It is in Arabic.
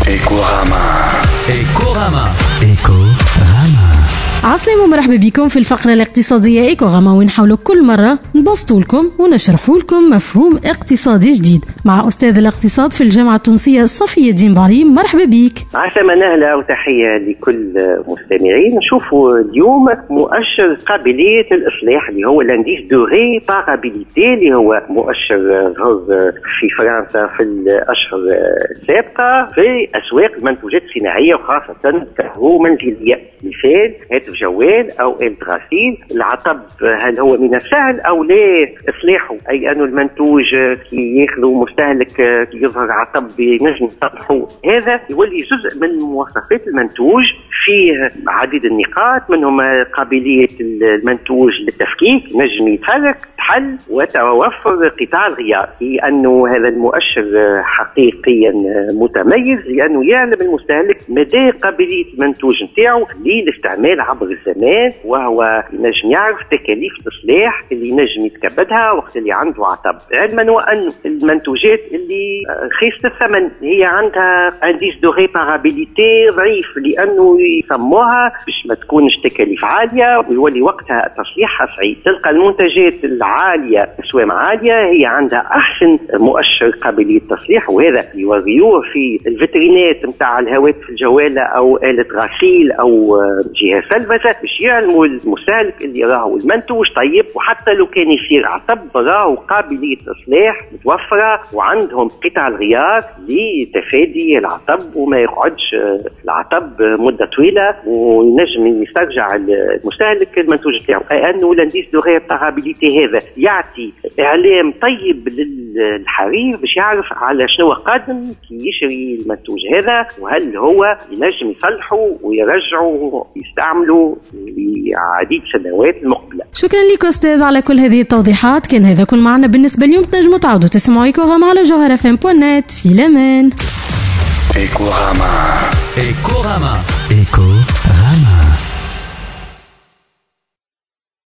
إيكوغاما. عسلامة ومرحبا بكم في الفقرة الاقتصادية إيكوغاما، وين نحاولوا كل مرة نبسطوا لكم ونشرحوا لكم مفهوم اقتصادي جديد مع أستاذ الاقتصاد في الجامعة التونسية صفية الدين باري. مرحبا بيك. عسلامة، نهلا وتحية لكل مستمعين. نشوفوا اليوم مؤشر قابلية الإصلاح اللي هو لانديس دو ريبارابيليتي، اللي هو مؤشر ظهر في فرنسا في الأشهر السابقة في أسواق المنتوجات الصناعية وخاصة الكهرباء منزلية. مثال هاتف جوال أو آلة غسيل، العطب هل هو من السهل أو لا إصلاحه؟ أي أنه المنتوج كي ياخذوا مستهلك كي يظهر عطب نجم يصلحوه، هذا يولي جزء من مواصفات المنتوج فيه عديد النقاط، منهم قابلية المنتوج للتفكيك، نجم يتحرك تحل وتوفر قطاع الغيار، لأنه هذا المؤشر حقيقيا متميز لأنه يعلم المستهلك مدى قابلية المنتوج نتاعو للاستعمال عبر الزمان، وهو نجم يعرف تكاليف الإصلاح اللي نجم يتكبدها وقت اللي عنده عطب، علما وأن المنتوجات اللي رخيصة الثمن هي عندها انديس دو ريبارابيليتي ضعيف، لأنه يسموها باش ما تكونش تكاليف عالية ويولي وقتها تصليحها صعيب. تلقى المنتجات العالية أسواق عالية هي عندها أحسن مؤشر قابلية التصليح، وهذا يوريوه في الفيترينات نتاع الهواتف الجوالة أو آلة غسيل أو جهاز سلفزة، باش يعلموا المستهلك اللي راهو المنتوج طيب، وحتى لو كان يصير عطب راهو قابلية الإصلاح متوفرة وعندهم قطع الغيار لتفادي العطب وما يقعدش العطب مدة طويلة ونجم يسترجع المستهلك المنتوج نتاعو. أنه لانديس دو ريبارابيليتي هذا يعطي إعلام طيب للحرير باش يعرف على شنو قادم كي يشري المنتوج هذا، وهل هو ينجم يصلحه ويرجعه يستعمله لعديد سنوات المقبلة. شكرا لك أستاذ على كل هذه التوضيحات. كان هذا كل معنا بالنسبة اليوم. تنجموا تعودوا تسمعوا إيكوغاما على جوهر FM.net. في الأمان. إيكوغاما.